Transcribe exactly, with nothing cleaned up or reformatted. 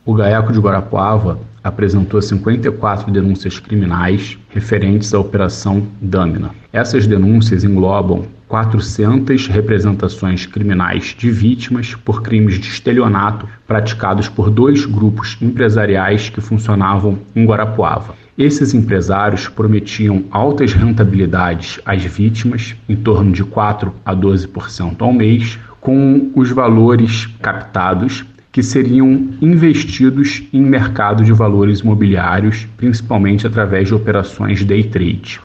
O GAECO de Guarapuava apresentou cinquenta e quatro denúncias criminais referentes à Operação Dâmina. Essas denúncias englobam quatrocentas representações criminais de vítimas por crimes de estelionato praticados por dois grupos empresariais que funcionavam em Guarapuava. Esses empresários prometiam altas rentabilidades às vítimas, em torno de quatro a doze por cento ao mês, com os valores captados que seriam investidos em mercado de valores imobiliários, principalmente através de operações day trade.